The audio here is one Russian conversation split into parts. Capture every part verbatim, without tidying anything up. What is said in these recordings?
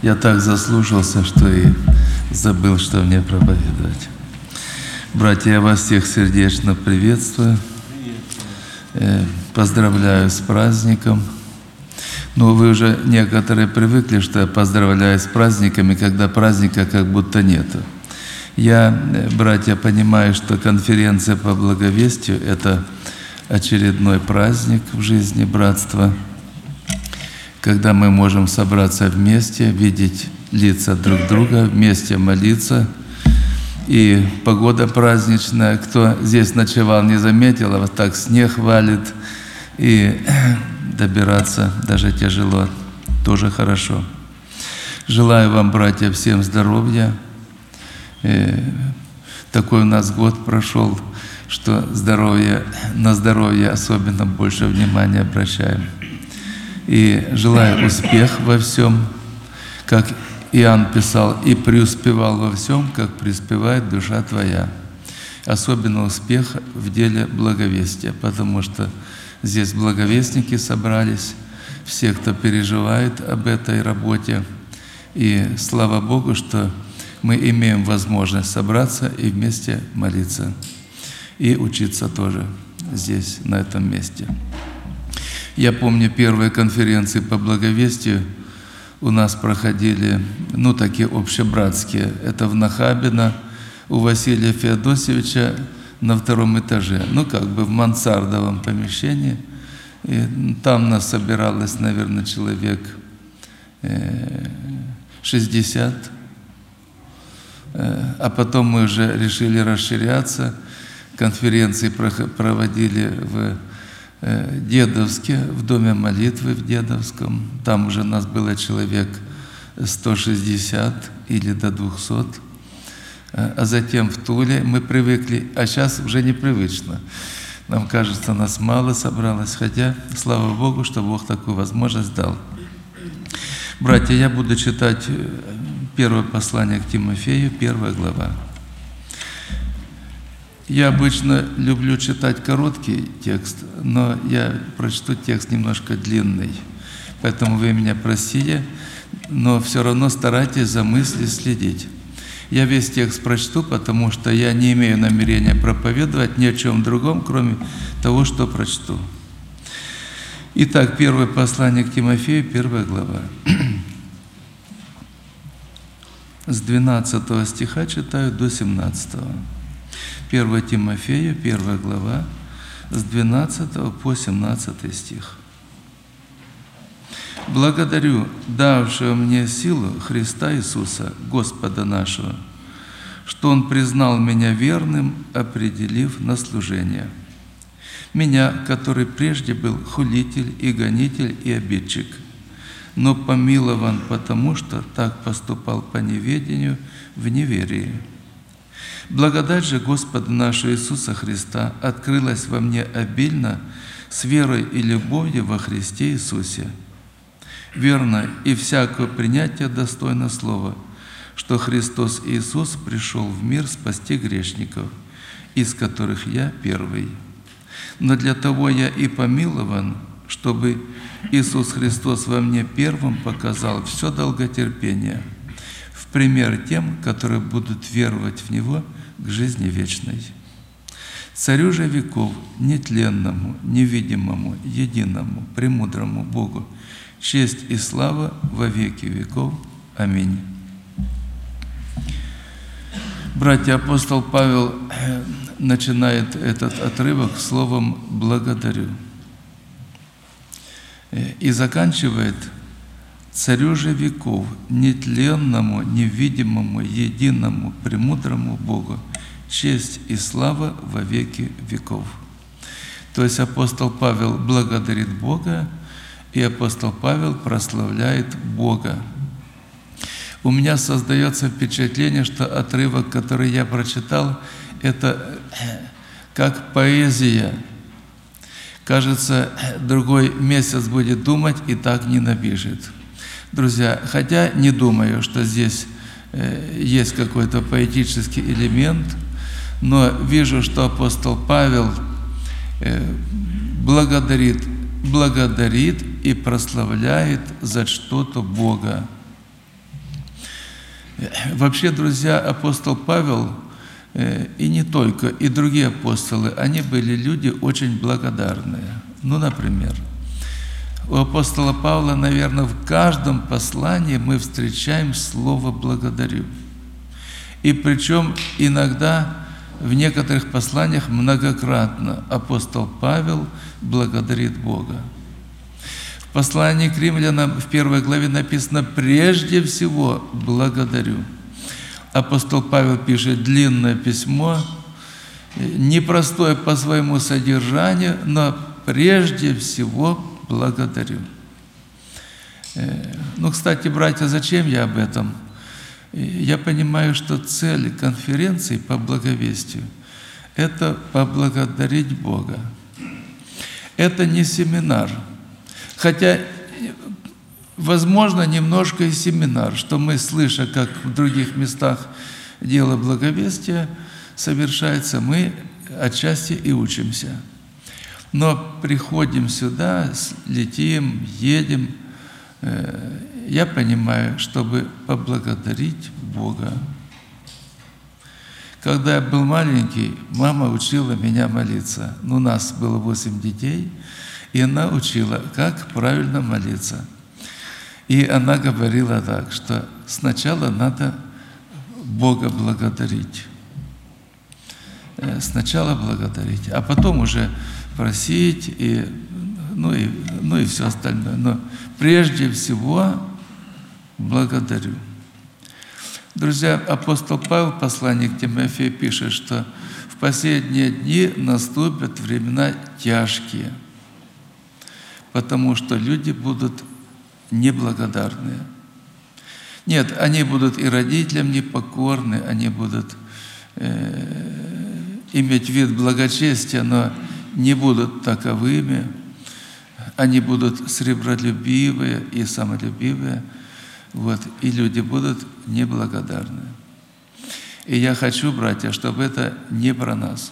Я так заслушался, что и забыл, что мне проповедовать. Братья, я вас всех сердечно приветствую. Поздравляю с праздником. Но вы уже некоторые привыкли, что я поздравляю с праздниками, когда праздника как будто нету. Я, братья, понимаю, что конференция по благовестию – это очередной праздник в жизни братства, когда мы можем собраться вместе, видеть лица друг друга, вместе молиться. И погода праздничная. Кто здесь ночевал, не заметил, а вот так снег валит, и добираться даже тяжело. Тоже хорошо. Желаю вам, братья, всем здоровья. И такой у нас год прошел, что здоровье, на здоровье особенно больше внимания обращаем. И желаю успех во всем, как Иоанн писал, и преуспевал во всем, как преуспевает душа твоя. Особенно успех в деле благовестия, потому что здесь благовестники собрались, все, кто переживает об этой работе. И слава Богу, что мы имеем возможность собраться и вместе молиться. И учиться тоже здесь, на этом месте. Я помню, первые конференции по благовестию у нас проходили, ну, такие общебратские. Это в Нахабино у Василия Феодосевича на втором этаже, ну, как бы в мансардовом помещении. И там нас собиралось, наверное, человек шестьдесят. А потом мы уже решили расширяться. Конференции проводили в Дедовске, в Доме молитвы в Дедовском. Там уже нас было человек сто шестьдесят или до двухсот. А затем в Туле мы привыкли, а сейчас уже непривычно. Нам кажется, нас мало собралось, хотя, слава Богу, что Бог такую возможность дал. Братья, я буду читать первое послание к Тимофею, первая глава. Я обычно люблю читать короткий текст, но я прочту текст немножко длинный. Поэтому вы меня простите, но все равно старайтесь за мысли следить. Я весь текст прочту, потому что я не имею намерения проповедовать ни о чем другом, кроме того, что прочту. Итак, первое послание к Тимофею, первая глава. С двенадцатого стиха читаю до семнадцатого. первое Тимофею, первая глава, с двенадцатого по семнадцатый стих. «Благодарю давшего мне силу Христа Иисуса, Господа нашего, что Он признал меня верным, определив на служение. Меня, который прежде был хулитель и гонитель и обидчик, но помилован потому, что так поступал по неведению в неверии. Благодать же Господа нашего Иисуса Христа открылась во мне обильно с верой и любовью во Христе Иисусе. Верно и всякого принятия достойно слова, что Христос Иисус пришел в мир спасти грешников, из которых я первый. Но для того я и помилован, чтобы Иисус Христос во мне первым показал все долготерпение, в пример тем, которые будут веровать в Него к жизни вечной. Царю же веков, нетленному, невидимому, единому, премудрому Богу, честь и слава во веки веков. Аминь». Братья, апостол Павел начинает этот отрывок словом «благодарю» и заканчивает: «Царю же веков, нетленному, невидимому, единому, премудрому Богу, честь и слава во веки веков». То есть апостол Павел благодарит Бога, и апостол Павел прославляет Бога. У меня создается впечатление, что отрывок, который я прочитал, это как поэзия. Кажется, другой месяц будет думать и так не напишет. Друзья, хотя не думаю, что здесь есть какой-то поэтический элемент, но вижу, что апостол Павел благодарит, благодарит и прославляет за что-то Бога. Вообще, друзья, апостол Павел, и не только, и другие апостолы, они были люди очень благодарные. Ну, например, у апостола Павла, наверное, в каждом послании мы встречаем слово «благодарю». И причем иногда в некоторых посланиях многократно апостол Павел благодарит Бога. В послании к римлянам в первой главе написано «прежде всего благодарю». Апостол Павел пишет длинное письмо, непростое по своему содержанию, но прежде всего благодарю. Ну, кстати, братья, зачем я об этом? Я понимаю, что цель конференции по благовестию – это поблагодарить Бога. Это не семинар. Хотя, возможно, немножко и семинар, что мы, слыша, как в других местах дело благовестия совершается, мы отчасти и учимся. Но приходим сюда, летим, едем, я понимаю, чтобы поблагодарить Бога. Когда я был маленький, мама учила меня молиться. Ну, у нас было восемь детей, и она учила, как правильно молиться. И она говорила так, что сначала надо Бога благодарить. Сначала благодарить, а потом уже просить, и, ну, и, ну и все остальное. Но прежде всего благодарю. Друзья, апостол Павел в послании к Тимофею пишет, что в последние дни наступят времена тяжкие, потому что люди будут неблагодарные. Нет, они будут и родителям непокорны, они будут э, иметь вид благочестия, но не будут таковыми. Они будут сребролюбивые и самолюбивые, вот, и люди будут неблагодарны. И я хочу, братья, чтобы это не про нас.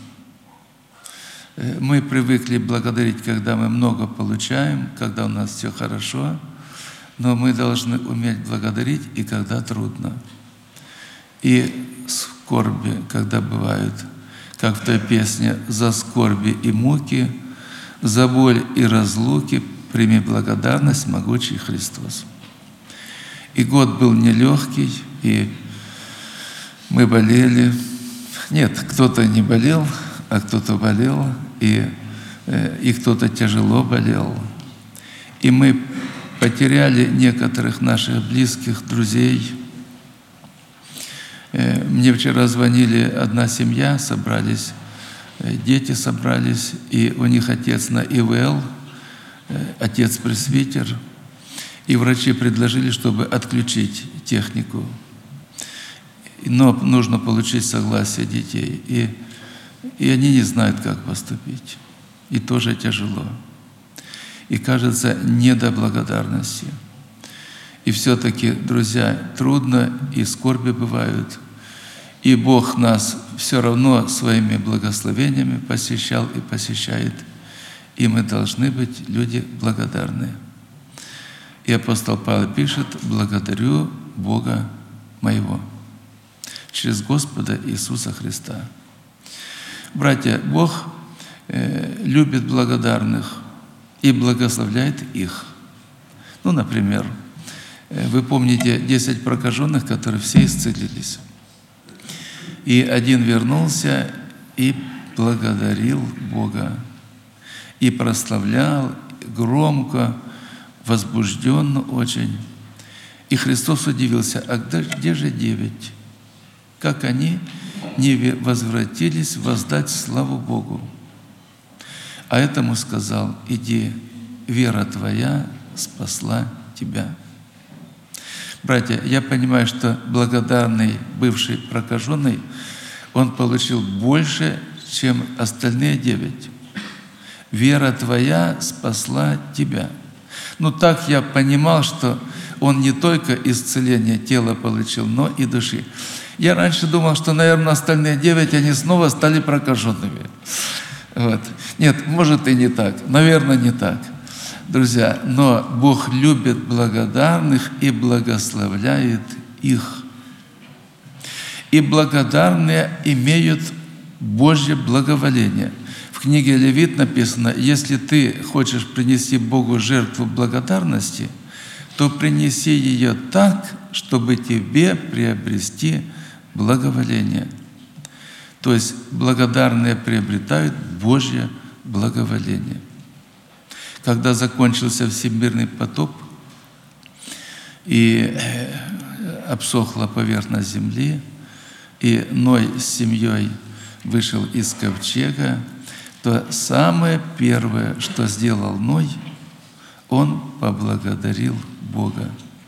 Мы привыкли благодарить, когда мы много получаем, когда у нас все хорошо, но мы должны уметь благодарить и когда трудно. И скорби, когда бывают, как в той песне «За скорби и муки, за боль и разлуки прими благодарность, могучий Христос». И год был нелегкий, и мы болели. Нет, кто-то не болел, а кто-то болел, и, и кто-то тяжело болел. И мы потеряли некоторых наших близких друзей. Мне вчера звонили одна семья, собрались, дети собрались, и у них отец на И В Л, отец-пресвитер, и врачи предложили, чтобы отключить технику. Но нужно получить согласие детей. И, и они не знают, как поступить. И тоже тяжело. И кажется, не до благодарности. И все-таки, друзья, трудно, и скорби бывают. И Бог нас все равно своими благословениями посещал и посещает. И мы должны быть люди благодарные. И апостол Павел пишет: «Благодарю Бога моего через Господа Иисуса Христа». Братья, Бог э, любит благодарных и благословляет их. Ну, например, э, вы помните десять прокаженных, которые все исцелились. И один вернулся и благодарил Бога, и прославлял громко, возбужденно очень. И Христос удивился: а где же девять? Как они не возвратились воздать славу Богу? А этому сказал: иди, вера твоя спасла тебя. Братья, я понимаю, что благодарный бывший прокаженный, он получил больше, чем остальные девять. Вера твоя спасла тебя. Ну, так я понимал, что он не только исцеление тела получил, но и души. Я раньше думал, что, наверное, остальные девять, они снова стали прокаженными. Вот. Нет, может и не так. Наверное, не так. Друзья, но Бог любит благодарных и благословляет их. и благодарные имеют Божье благоволение. В книге Левит написано: если ты хочешь принести Богу жертву благодарности, то принеси ее так, чтобы тебе приобрести благоволение. То есть благодарные приобретают Божье благоволение. Когда закончился всемирный потоп и обсохла поверхность земли, и Ной с семьей вышел из ковчега, то самое первое, что сделал Ной, он поблагодарил Бога.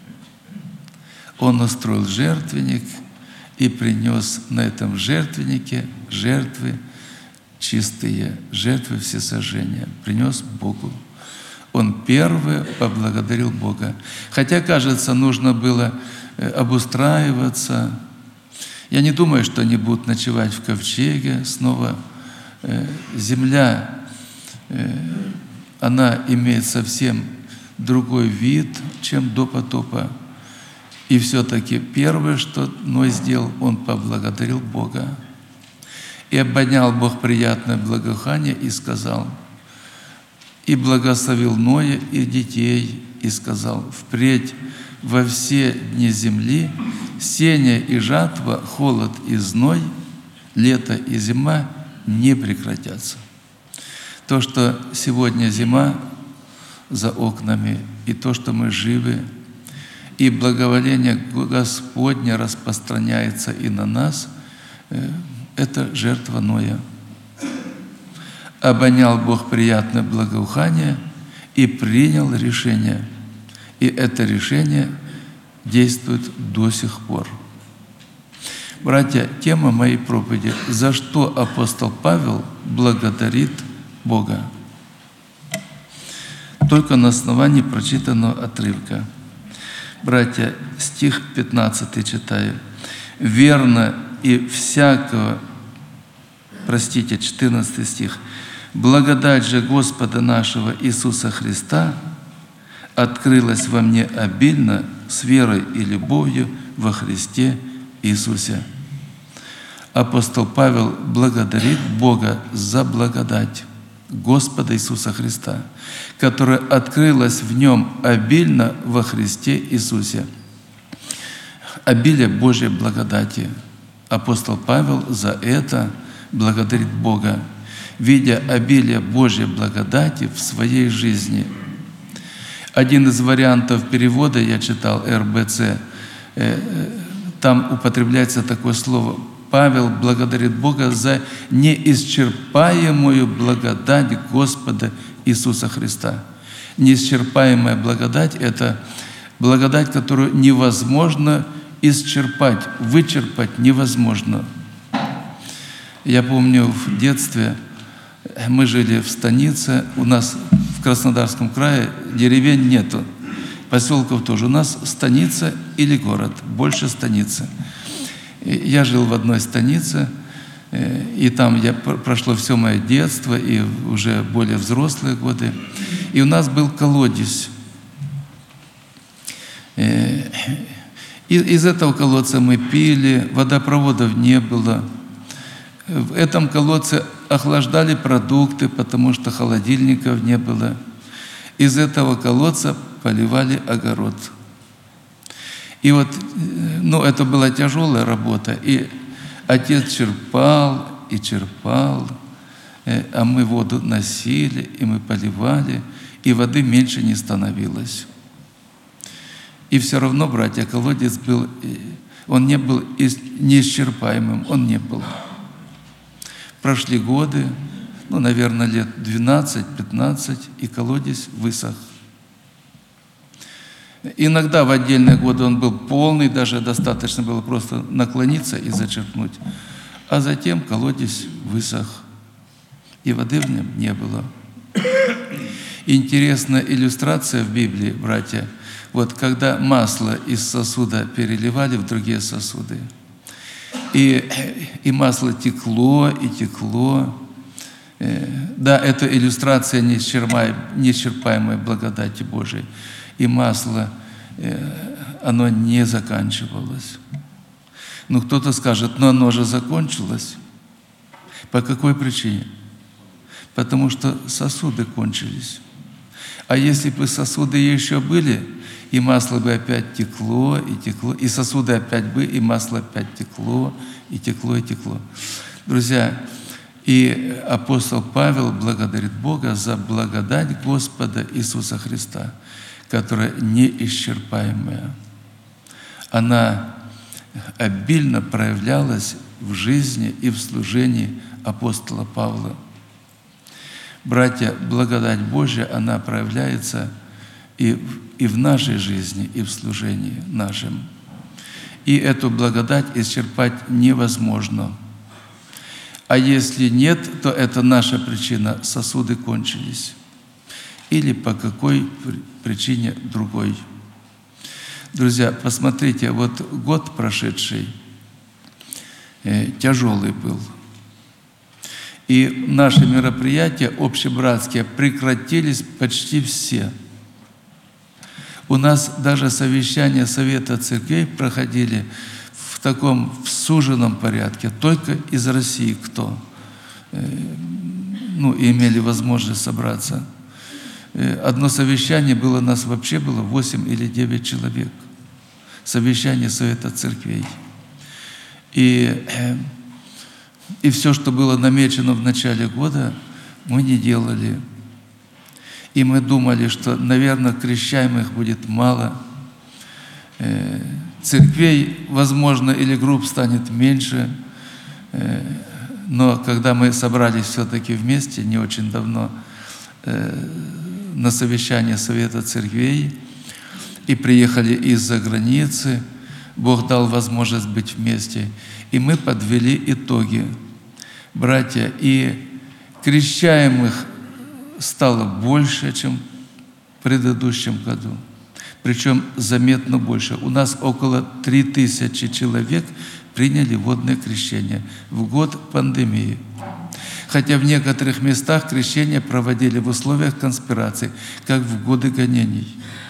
Он устроил жертвенник и принес на этом жертвеннике жертвы чистые, жертвы всесожжения. Принес Богу. Он первый поблагодарил Бога. Хотя, кажется, нужно было обустраиваться. Я не думаю, что они будут ночевать в ковчеге снова. Земля, она имеет совсем другой вид, чем до потопа. И все-таки первое, что Ной сделал, он поблагодарил Бога. И обонял Бог приятное благоухание и сказал: и благословил Ноя и детей, и сказал: впредь во все дни земли сеяние и жатва, холод и зной, лето и зима не прекратятся. То, что сегодня зима за окнами, и то, что мы живы, и благоволение Господне распространяется и на нас, это жертва Ноя. Обонял Бог приятное благоухание и принял решение. И это решение действует до сих пор. Братья, тема моей проповеди: за что апостол Павел благодарит Бога. Только на основании прочитанного отрывка. Братья, стих пятнадцатый читаю. «Верно и всякого», простите, четырнадцатый стих, «благодать же Господа нашего Иисуса Христа открылась во мне обильно с верой и любовью во Христе Иисусе». Апостол Павел благодарит Бога за благодать Господа Иисуса Христа, которая открылась в Нем обильно во Христе Иисусе. Обилие Божьей благодати. Апостол Павел за это благодарит Бога, видя обилие Божьей благодати в своей жизни. Один из вариантов перевода, я читал, эр бэ цэ, там употребляется такое слово: Павел благодарит Бога за неисчерпаемую благодать Господа Иисуса Христа. Неисчерпаемая благодать – это благодать, которую невозможно исчерпать, вычерпать невозможно. Я помню, в детстве мы жили в станице, у нас в Краснодарском крае деревень нету, поселков тоже. У нас станица или город, больше станицы. Я жил в одной станице, и там я прошло все мое детство и уже более взрослые годы. И у нас был колодец. И из этого колодца мы пили, водопроводов не было. В этом колодце охлаждали продукты, потому что холодильников не было. Из этого колодца поливали огород. И вот, ну, это была тяжелая работа. И отец черпал и черпал, а мы воду носили, и мы поливали, и воды меньше не становилось. И все равно, братья, колодец был, он не был неисчерпаемым, он не был. Прошли годы, ну, наверное, лет двенадцать-пятнадцать, и колодец высох. Иногда в отдельные годы он был полный, даже достаточно было просто наклониться и зачерпнуть. А затем колодец высох, и воды в нем не было. Интересная иллюстрация в Библии, братья. Вот когда масло из сосуда переливали в другие сосуды, и, и масло текло и текло. Да, это иллюстрация неисчерпаемой благодати Божией. И масло, оно не заканчивалось. Ну, кто-то скажет, но оно же закончилось. По какой причине? Потому что сосуды кончились. А если бы сосуды еще были, и масло бы опять текло, и текло, и сосуды опять бы, и масло опять текло, и текло, и текло. Друзья, и апостол Павел благодарит Бога за благодать Господа Иисуса Христа, которая неисчерпаемая. Она обильно проявлялась в жизни и в служении апостола Павла. Братья, благодать Божья, она проявляется и, и в нашей жизни, и в служении нашем. И эту благодать исчерпать невозможно. А если нет, то это наша причина – сосуды кончились. Или по какой причине другой. Друзья, посмотрите, вот год прошедший э, тяжелый был. И наши мероприятия общебратские прекратились почти все. У нас даже совещания Совета Церквей проходили в таком в суженном порядке, только из России кто э, ну, имели возможность собраться. Э, одно совещание было, нас вообще было восемь или девять человек. Совещание Совета Церквей. И, э, и все, что было намечено в начале года, мы не делали. И мы думали, что, наверное, крещаемых будет мало, э, церквей, возможно, или групп станет меньше. Э, но когда мы собрались все-таки вместе, не очень давно, э, на совещание Совета Церквей, и приехали из-за границы, Бог дал возможность быть вместе. И мы подвели итоги, братья, и крещаемых стало больше, чем в предыдущем году. Причем заметно больше. У нас около три тысячи человек приняли водное крещение в год пандемии. Хотя в некоторых местах крещение проводили в условиях конспирации, как в годы гонений.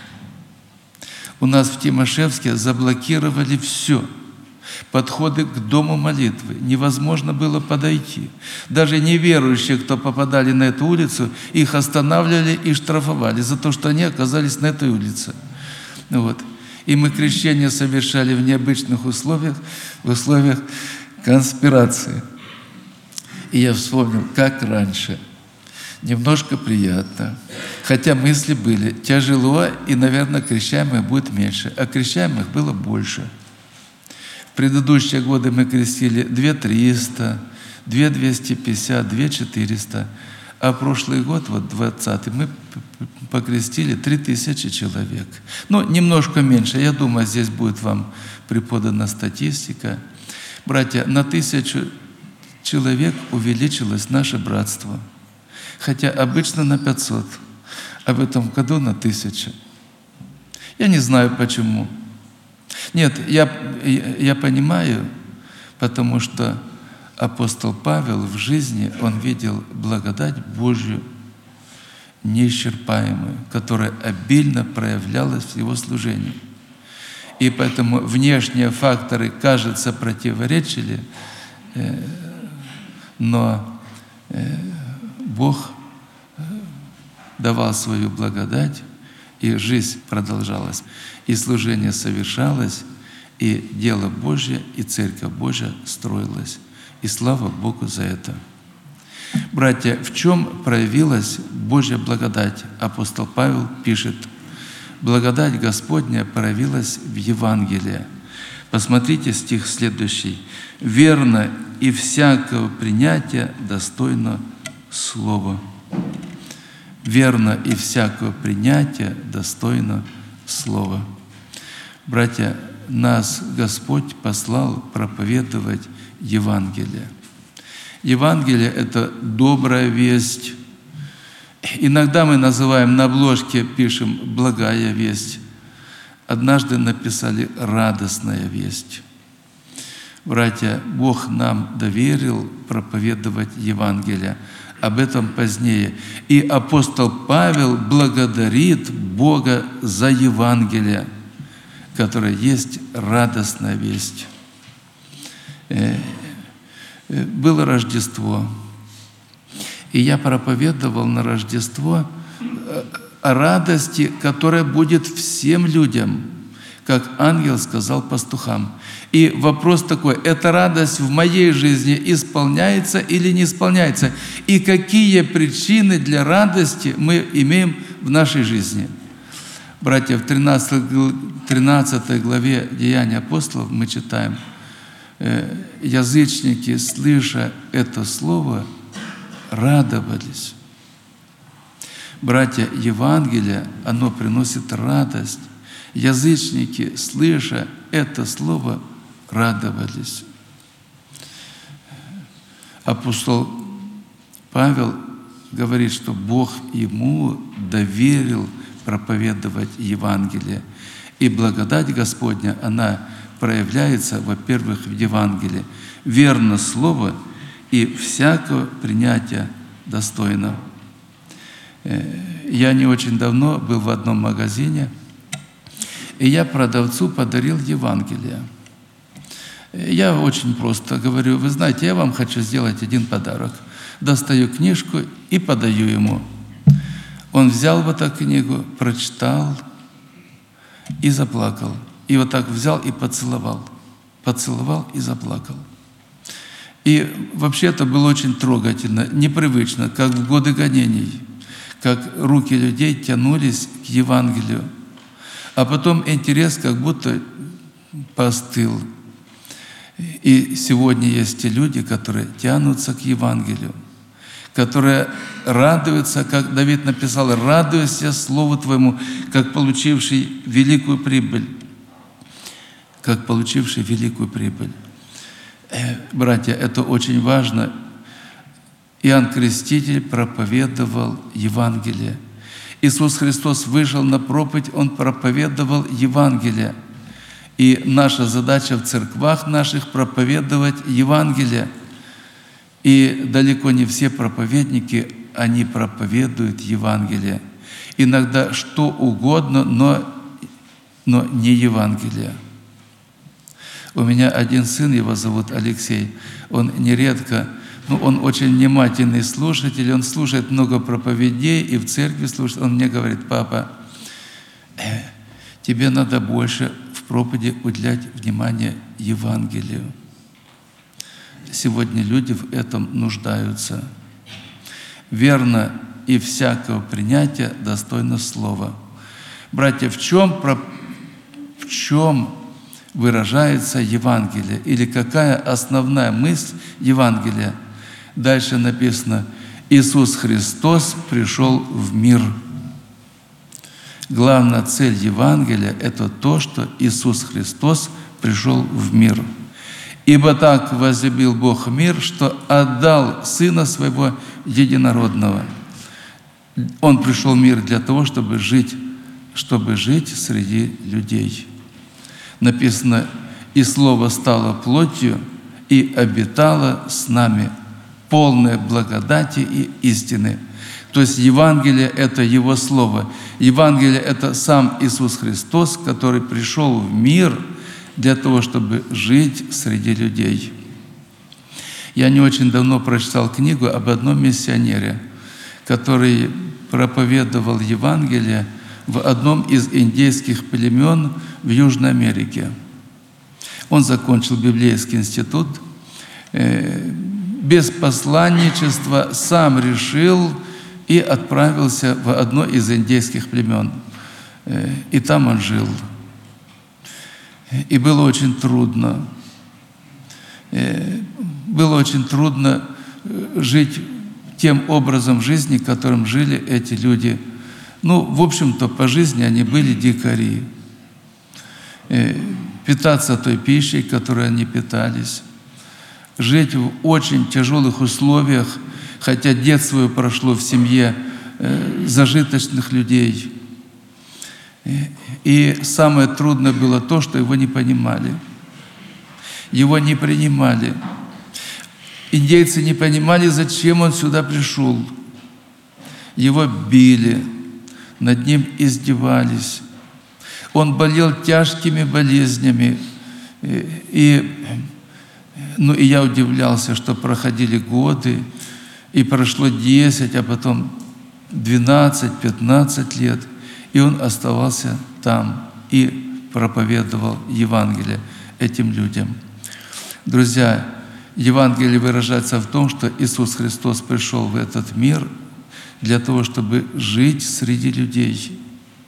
У нас в Тимошевске заблокировали все. Подходы к дому молитвы. Невозможно было подойти. Даже неверующие, кто попадали на эту улицу, их останавливали и штрафовали за то, что они оказались на этой улице. Вот. И мы крещение совершали в необычных условиях, в условиях конспирации. И я вспомнил, как раньше. Немножко приятно. Хотя мысли были тяжело, и, наверное, крещаемых будет меньше. А крещаемых было больше. В предыдущие годы мы крестили две триста, две двести пятьдесят, две четыреста. А прошлый год, вот двадцатый, мы покрестили три тысячи человек. Ну, немножко меньше. Я думаю, здесь будет вам преподана статистика. Братья, на тысячу человек увеличилось наше братство. Хотя обычно на пятьсот, а в этом году на тысячу. Я не знаю, почему. Нет, я, я понимаю, потому что апостол Павел в жизни, он видел благодать Божью неисчерпаемую, которая обильно проявлялась в его служении. И поэтому внешние факторы, кажется, противоречили, но Бог давал свою благодать, и жизнь продолжалась, и служение совершалось, и дело Божье, и Церковь Божья строилась. И слава Богу за это. Братья, в чем проявилась Божья благодать? Апостол Павел пишет: «Благодать Господня проявилась в Евангелии». Посмотрите стих следующий. «Верно и всякого принятия достойно слова». Верно и всякого принятия достойно слова. Братья, нас Господь послал проповедовать Евангелие. Евангелие – это добрая весть. Иногда мы называем, на обложке пишем «благая весть». Однажды написали «радостная весть». Братья, Бог нам доверил проповедовать Евангелие. Об этом позднее. И апостол Павел благодарит Бога за Евангелие, которое есть радостная весть. Было Рождество, и я проповедовал на Рождество о радости, которая будет всем людям, как ангел сказал пастухам. И вопрос такой: эта радость в моей жизни исполняется или не исполняется? И какие причины для радости мы имеем в нашей жизни? Братья, в тринадцатой главе Деяний апостолов мы читаем: язычники, слыша это слово, радовались. Братья, Евангелие, оно приносит радость. Язычники, слыша это слово, радовались. Апостол Павел говорит, что Бог ему доверил проповедовать Евангелие. И благодать Господня, она проявляется, во-первых, в Евангелии. Верно слово и всякого принятия достойно. Я не очень давно был в одном магазине, и я продавцу подарил Евангелие. Я очень просто говорю: вы знаете, я вам хочу сделать один подарок. Достаю книжку и подаю ему. Он взял вот эту книгу, прочитал и заплакал. И вот так взял и поцеловал. Поцеловал и заплакал. И вообще это было очень трогательно, непривычно, как в годы гонений, как руки людей тянулись к Евангелию. А потом интерес как будто поостыл. И сегодня есть те люди, которые тянутся к Евангелию, которые радуются, как Давид написал: «Радуйся Слову Твоему, как получивший великую прибыль». Как получивший великую прибыль. Братья, это очень важно. Иоанн Креститель проповедовал Евангелие. Иисус Христос вышел на проповедь, Он проповедовал Евангелие. И наша задача в церквах наших проповедовать Евангелие. И далеко не все проповедники, они проповедуют Евангелие. Иногда что угодно, но, но не Евангелие. У меня один сын, его зовут Алексей, он нередко, ну, он очень внимательный слушатель, он слушает много проповедей и в церкви слушает. Он мне говорит: папа, тебе надо больше в проповеди уделять внимание Евангелию. Сегодня люди в этом нуждаются. Верно и всякого принятия достойно слова. Братья, в чем, в чем выражается Евангелие? Или какая основная мысль Евангелия? Дальше написано: Иисус Христос пришел в мир. Главная цель Евангелия – это то, что Иисус Христос пришел в мир. «Ибо так возлюбил Бог мир, что отдал Сына Своего Единородного». Он пришел в мир для того, чтобы жить, чтобы жить среди людей. Написано: «И Слово стало плотью и обитало с нами, полное благодати и истины». То есть Евангелие – это Его Слово. Евангелие – это сам Иисус Христос, который пришел в мир для того, чтобы жить среди людей. Я не очень давно прочитал книгу об одном миссионере, который проповедовал Евангелие в одном из индейских племен в Южной Америке. Он закончил библейский институт, без посланничества сам решил и отправился в одно из индейских племен. И там он жил. И было очень трудно. Было очень трудно жить тем образом жизни, которым жили эти люди. Ну, в общем-то, по жизни они были дикари. Питаться той пищей, которой они питались. Жить в очень тяжелых условиях, хотя детство прошло в семье зажиточных людей. И самое трудное было то, что его не понимали. Его не принимали. Индейцы не понимали, зачем он сюда пришел. Его били, над ним издевались. Он болел тяжкими болезнями. И Ну и я удивлялся, что проходили годы, и прошло десять, а потом двенадцать-пятнадцать лет, и он оставался там и проповедовал Евангелие этим людям. Друзья, Евангелие выражается в том, что Иисус Христос пришел в этот мир для того, чтобы жить среди людей.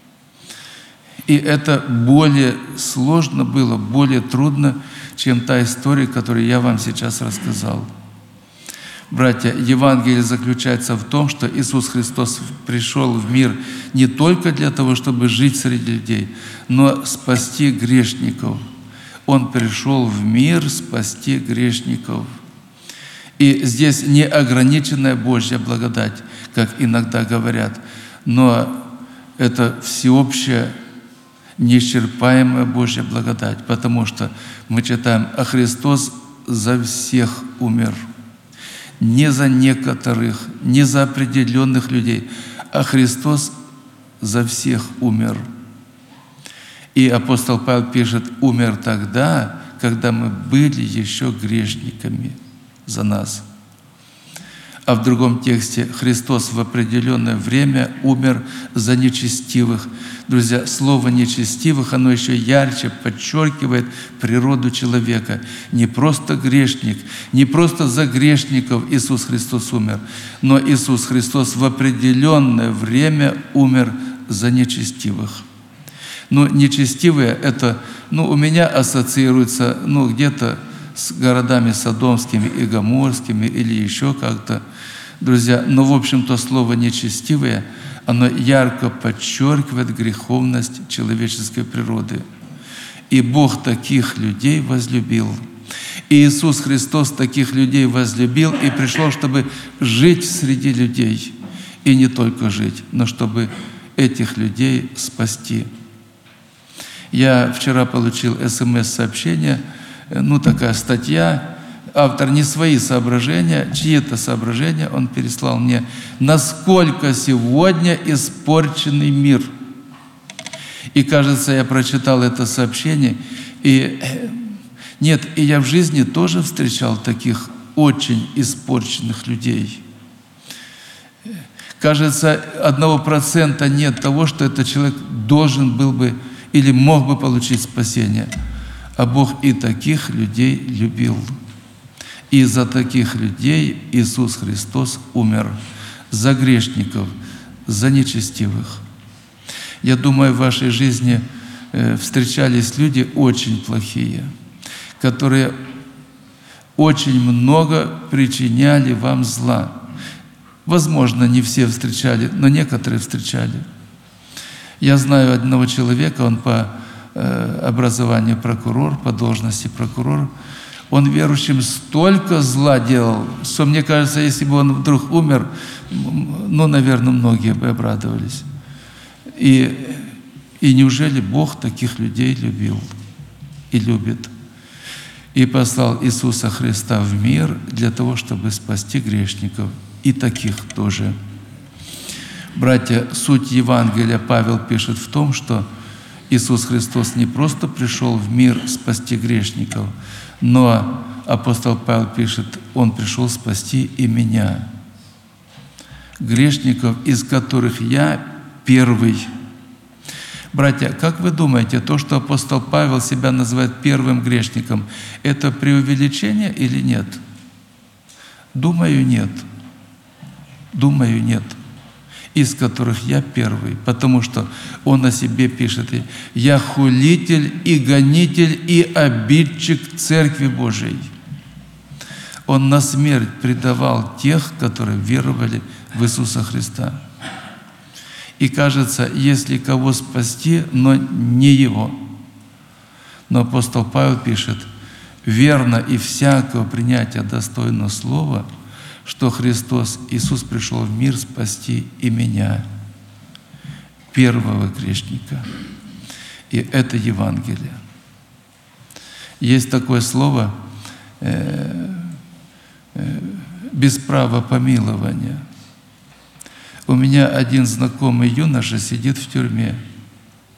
И это более сложно было, более трудно, чем та история, которую я вам сейчас рассказал. Братья, Евангелие заключается в том, что Иисус Христос пришел в мир не только для того, чтобы жить среди людей, но спасти грешников. Он пришел в мир спасти грешников. И здесь не ограниченная Божья благодать, как иногда говорят, но это всеобщая, неисчерпаемая Божья благодать, потому что мы читаем, а Христос за всех умер. Не за некоторых, не за определенных людей, а Христос за всех умер. И апостол Павел пишет, умер тогда, когда мы были еще грешниками за нас. А в другом тексте Христос в определенное время умер за нечестивых. Друзья, слово «нечестивых», оно еще ярче подчеркивает природу человека. Не просто грешник, не просто за грешников Иисус Христос умер, но Иисус Христос в определенное время умер за нечестивых. Ну, нечестивые – это, ну, у меня ассоциируется, ну, где-то с городами содомскими и гоморскими или еще как-то. Друзья, но в общем-то слово «нечестивые», оно ярко подчеркивает греховность человеческой природы. И Бог таких людей возлюбил. И Иисус Христос таких людей возлюбил и пришел, чтобы жить среди людей. И не только жить, но чтобы этих людей спасти. Я вчера получил эс эм эс-сообщение, ну такая статья, автор не свои соображения, чьи-то соображения он переслал мне, насколько сегодня испорченный мир. И кажется, я прочитал это сообщение, и нет, и я в жизни тоже встречал таких очень испорченных людей. Кажется, одного процента нет того, что этот человек должен был бы или мог бы получить спасение. А Бог и таких людей любил. И за таких людей Иисус Христос умер. За грешников, за нечестивых. Я думаю, в вашей жизни встречались люди очень плохие, которые очень много причиняли вам зла. Возможно, не все встречали, но некоторые встречали. Я знаю одного человека, он по э, образованию прокурор, по должности прокурор. Он верующим столько зла делал, что, мне кажется, если бы он вдруг умер, ну, наверное, многие бы обрадовались. И, и неужели Бог таких людей любил и любит? И послал Иисуса Христа в мир для того, чтобы спасти грешников, и таких тоже. Братья, суть Евангелия Павел пишет в том, что Иисус Христос не просто пришел в мир спасти грешников, но апостол Павел пишет, Он пришел спасти и меня, грешников, из которых я первый. Братья, как вы думаете, то, что апостол Павел себя называет первым грешником, это преувеличение или нет? Думаю, нет. Думаю, нет. Из которых я первый, потому что он о себе пишет: «Я хулитель и гонитель и обидчик Церкви Божией». Он на смерть предавал тех, которые веровали в Иисуса Христа. И кажется, если кого спасти, но не его. Но апостол Павел пишет: «Верно и всякого принятия достойного слова, что Христос, Иисус, пришел в мир спасти и меня, первого грешника». И это Евангелие. Есть такое слово э, э, «без права помилования». У меня один знакомый юноша сидит в тюрьме.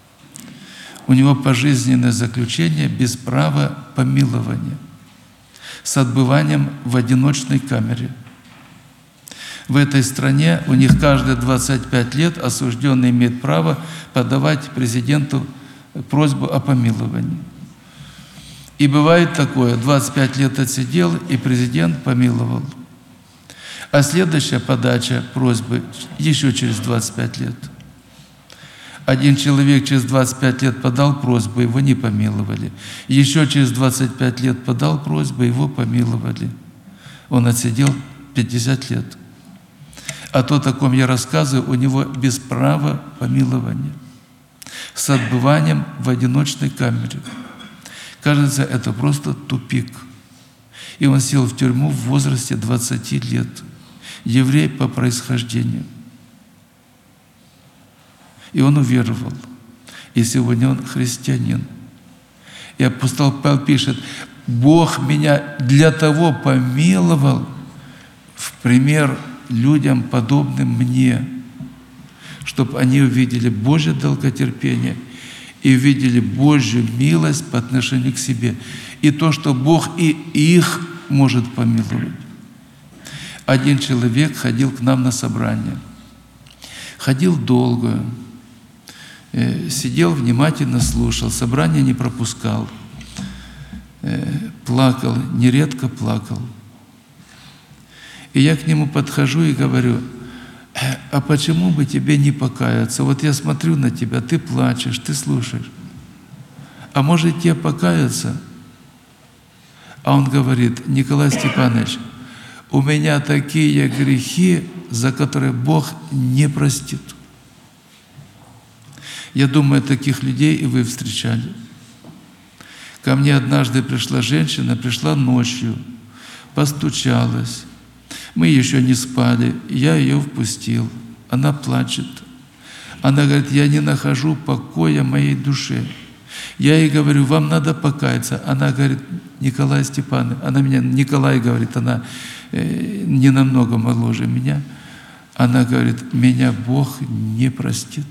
У него пожизненное заключение без права помилования. с отбыванием в одиночной камере. В этой стране у них каждые двадцать пять лет осужденный имеет право подавать президенту просьбу о помиловании. И бывает такое, двадцать пять лет отсидел, и президент помиловал. А следующая подача просьбы еще через двадцать пять лет. Один человек через двадцать пять лет подал просьбу, его не помиловали. Еще через двадцать пять лет подал просьбу, его помиловали. Он отсидел пятьдесят лет. А то, о ком я рассказываю, у него без права помилования, с отбыванием в одиночной камере. Кажется, это просто тупик. И он сел в тюрьму в возрасте двадцати лет. Еврей по происхождению. И он уверовал. И сегодня он христианин. И апостол Павел пишет: Бог меня для того помиловал, в пример людям, подобным мне, чтобы они увидели Божье долготерпение и увидели Божью милость по отношению к себе. И то, что Бог и их может помиловать. Один человек ходил к нам на собрание. Ходил долго, сидел, внимательно слушал, собрание не пропускал, плакал, нередко плакал. И я к нему подхожу и говорю: а почему бы тебе не покаяться? Вот я смотрю на тебя, ты плачешь, ты слушаешь. А может тебе покаяться? А он говорит: Николай Степанович, у меня такие грехи, за которые Бог не простит. Я думаю, таких людей и вы встречали. Ко мне однажды пришла женщина, пришла ночью, постучалась. Мы еще не спали, я ее впустил. Она плачет. Она говорит: я не нахожу покоя моей душе. Я ей говорю: вам надо покаяться. Она говорит: Николай Степанович, она меня, Николай говорит, она э, не намного моложе меня. Она говорит: меня Бог не простит.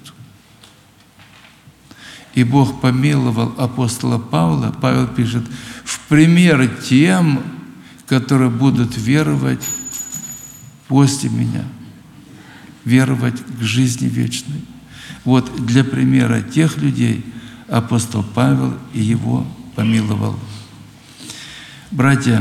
И Бог помиловал апостола Павла. Павел пишет: в пример тем, которые будут веровать после меня, веровать к жизни вечной. Вот для примера тех людей апостол Павел и его помиловал. Братья,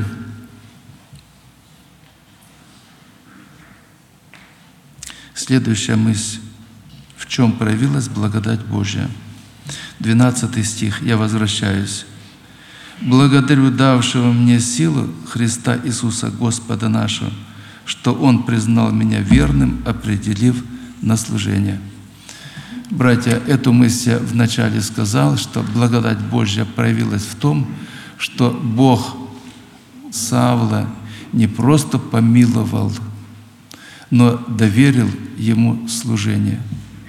следующая мысль. В чем проявилась благодать Божья? двенадцатый стих, я возвращаюсь. «Благодарю давшего мне силу Христа Иисуса, Господа нашего, что Он признал меня верным, определив на служение». Братья, эту мысль я вначале сказал, что благодать Божья проявилась в том, что Бог Савла не просто помиловал, но доверил ему служение.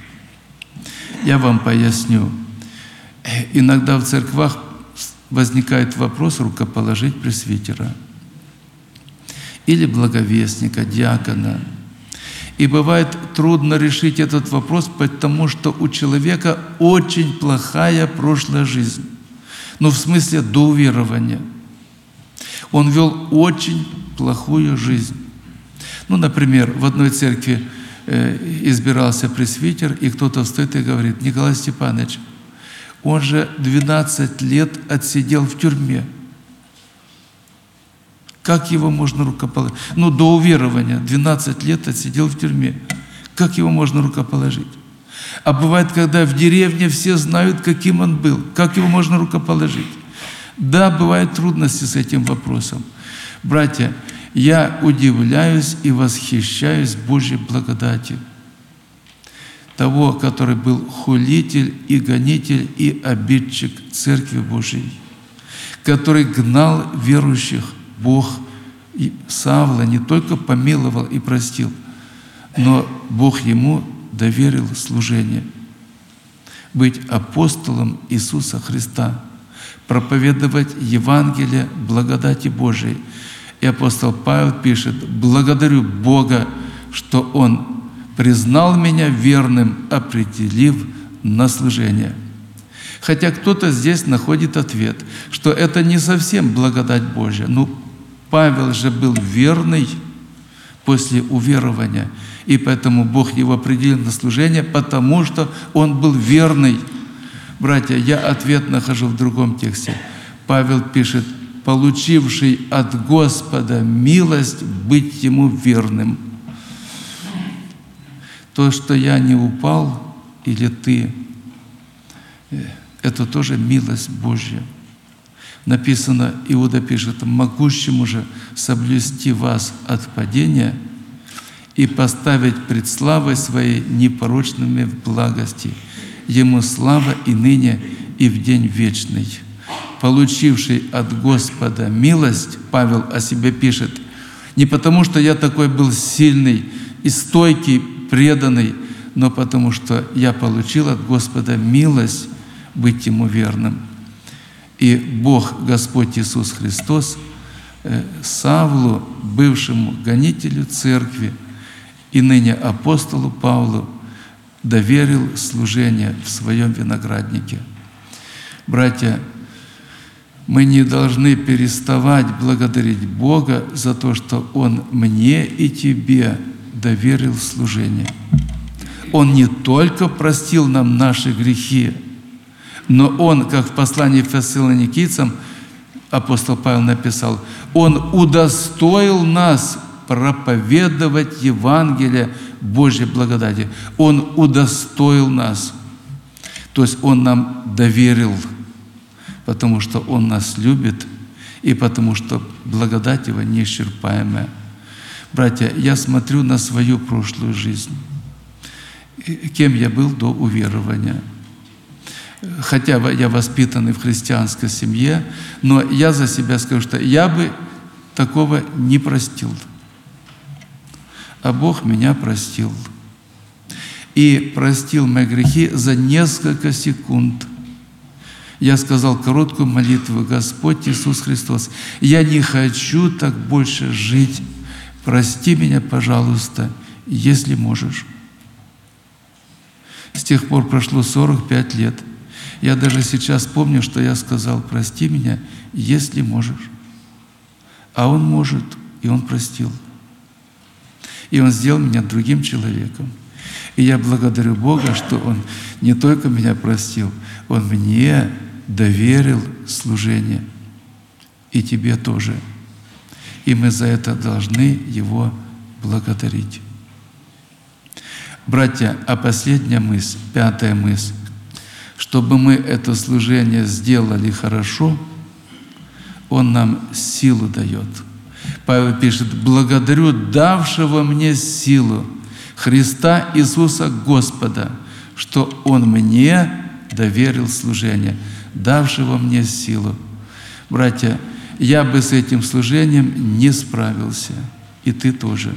Я вам поясню. Иногда в церквах возникает вопрос рукоположить пресвитера или благовестника, диакона. И бывает трудно решить этот вопрос, потому что у человека очень плохая прошлая жизнь. Ну, в смысле, до уверования. Он вел очень плохую жизнь. Ну, например, в одной церкви э, избирался пресвитер, и кто-то встает и говорит: Николай Степанович, он же двенадцать лет отсидел в тюрьме. Как его можно рукоположить? Ну, до уверования двенадцать лет отсидел в тюрьме. Как его можно рукоположить? А бывает, когда в деревне все знают, каким он был. Как его можно рукоположить? Да, бывают трудности с этим вопросом. Братья, я удивляюсь и восхищаюсь Божьей благодатью. Того, который был хулитель и гонитель и обидчик Церкви Божией, который гнал верующих. Бог Савла не только помиловал и простил, но Бог ему доверил служение. Быть апостолом Иисуса Христа, проповедовать Евангелие благодати Божией. И апостол Павел пишет: «Благодарю Бога, что Он признал меня верным, определив на служение». Хотя кто-то здесь находит ответ, что это не совсем благодать Божья. Ну, Павел же был верный после уверования, и поэтому Бог его определил на служение, потому что он был верный. Братья, я ответ нахожу в другом тексте. Павел пишет: получивший от Господа милость быть Ему верным. То, что я не упал, или ты, это тоже милость Божья. Написано, Иуда пишет: могущему же соблюсти вас от падения и поставить пред славой своей непорочными в благости. Ему слава и ныне, и в день вечный. Получивший от Господа милость, Павел о себе пишет, не потому, что я такой был сильный и стойкий, преданный, но потому, что я получил от Господа милость быть Ему верным. И Бог, Господь Иисус Христос, Савлу, бывшему гонителю церкви, и ныне апостолу Павлу, доверил служение в своем винограднике. Братья, мы не должны переставать благодарить Бога за то, что Он мне и тебе доверил служение. Он не только простил нам наши грехи, но Он, как в послании к фессалоникийцам апостол Павел написал, Он удостоил нас проповедовать Евангелие Божьей благодати. Он удостоил нас. То есть Он нам доверил, потому что Он нас любит и потому что благодать Его неисчерпаемая. Братья, я смотрю на свою прошлую жизнь. Кем я был до уверования. Хотя я воспитанный в христианской семье, но я за себя скажу, что я бы такого не простил. А Бог меня простил. И простил мои грехи за несколько секунд. Я сказал короткую молитву: Господь Иисус Христос, я не хочу так больше жить. Прости меня, пожалуйста, если можешь. С тех пор прошло сорок пять лет. Я даже сейчас помню, что я сказал: прости меня, если можешь. А Он может, и Он простил. И Он сделал меня другим человеком. И я благодарю Бога, что Он не только меня простил, Он мне доверил служение. И тебе тоже. И мы за это должны Его благодарить. Братья, а последняя мысль, пятая мысль. Чтобы мы это служение сделали хорошо, Он нам силу дает. Павел пишет: «Благодарю давшего мне силу, Христа Иисуса Господа, что Он мне доверил служение, давшего мне силу». Братья, я бы с этим служением не справился, и ты тоже.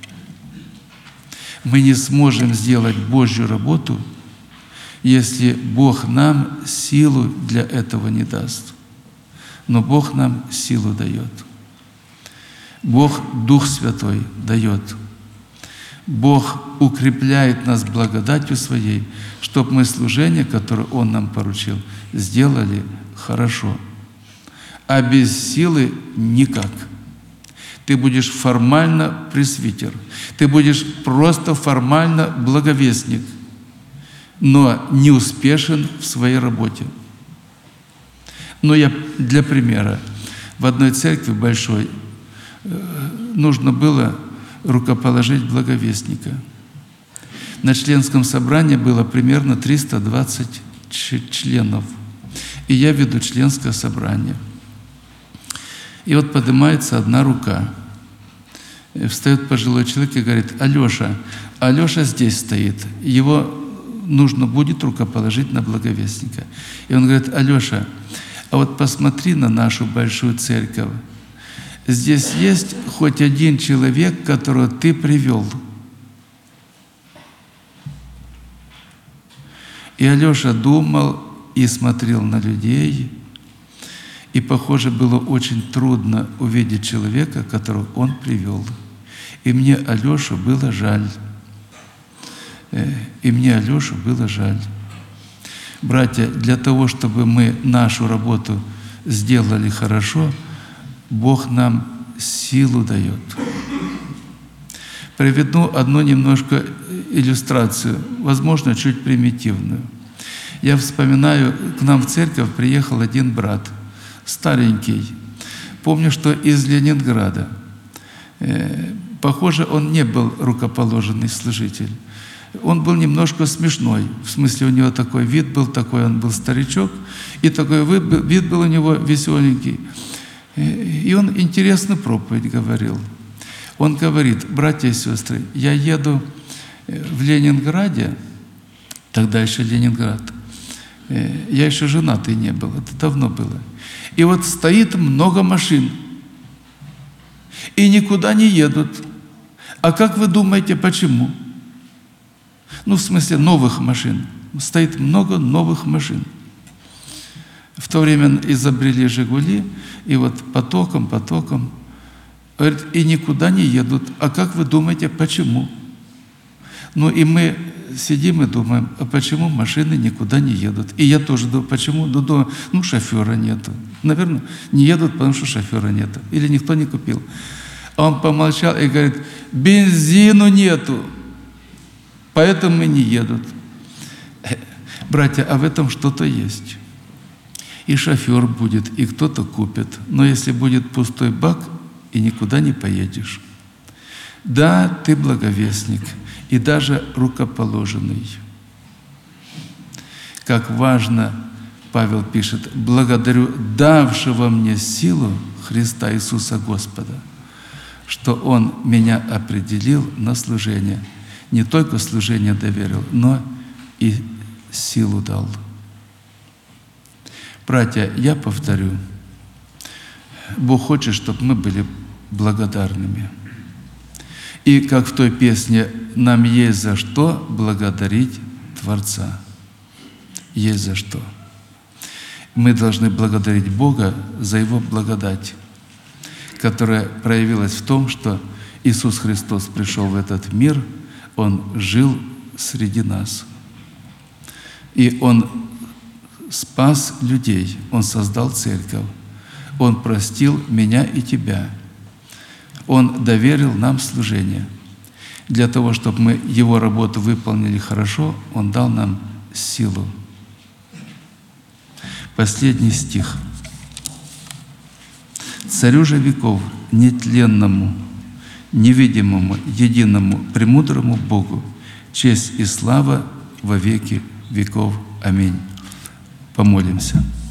Мы не сможем сделать Божью работу, если Бог нам силу для этого не даст. Но Бог нам силу дает. Бог Дух Святой дает. Бог укрепляет нас благодатью Своей, чтобы мы служение, которое Он нам поручил, сделали хорошо. А без силы никак. Ты будешь формально пресвитер, ты будешь просто формально благовестник, но не успешен в своей работе. Но я для примера. В одной церкви большой нужно было рукоположить благовестника. На членском собрании было примерно триста двадцать членов. И я веду членское собрание. И вот поднимается одна рука. Встает пожилой человек и говорит: Алеша, Алеша здесь стоит. Его нужно будет рукоположить на благовестника. И он говорит: Алеша, а вот посмотри на нашу большую церковь. Здесь есть хоть один человек, которого ты привел. И Алеша думал и смотрел на людей. И, похоже, было очень трудно увидеть человека, которого он привел. И мне Алешу было жаль. И мне Алешу было жаль. Братья, для того, чтобы мы нашу работу сделали хорошо, Бог нам силу дает. Приведу одну немножко иллюстрацию, возможно, чуть примитивную. Я вспоминаю, к нам в церковь приехал один брат, старенький. Помню, что из Ленинграда. Похоже, он не был рукоположенный служитель. Он был немножко смешной, в смысле у него такой вид был, такой он был старичок, и такой вид был у него веселенький. И он интересную проповедь говорил. Он говорит: братья и сестры, я еду в Ленинграде, тогда еще Ленинград, я еще женатый не был, это давно было. И вот стоит много машин, и никуда не едут. А как вы думаете, почему? Ну, в смысле, новых машин. Стоит много новых машин. В то время изобрели «Жигули», и вот потоком, потоком, говорит, и никуда не едут. А как вы думаете, почему? Ну, и мы сидим и думаем, а почему машины никуда не едут? И я тоже думаю, почему? Ну, думаю, ну, шофера нету. Наверное, не едут, потому что шофера нету. Или никто не купил. А он помолчал и говорит, бензину нету, поэтому и не едут. Братья, а в этом что-то есть. И шофер будет, и кто-то купит. Но если будет пустой бак, и никуда не поедешь. Да, ты благовестник, и даже рукоположенный. Как важно, Павел пишет, благодарю давшего мне силу Христа Иисуса Господа, что Он меня определил на служение. Не только служение доверил, но и силу дал. Братья, я повторю, Бог хочет, чтобы мы были благодарными. И как в той песне, нам есть за что благодарить Творца. Есть за что. Мы должны благодарить Бога за Его благодать, которая проявилась в том, что Иисус Христос пришел в этот мир, Он жил среди нас. И Он спас людей, Он создал церковь, Он простил меня и тебя. Он доверил нам служение. Для того, чтобы мы Его работу выполнили хорошо, Он дал нам силу. Последний стих. «Царю же веков, нетленному, невидимому, единому, премудрому Богу, честь и слава во веки веков. Аминь». Помолимся.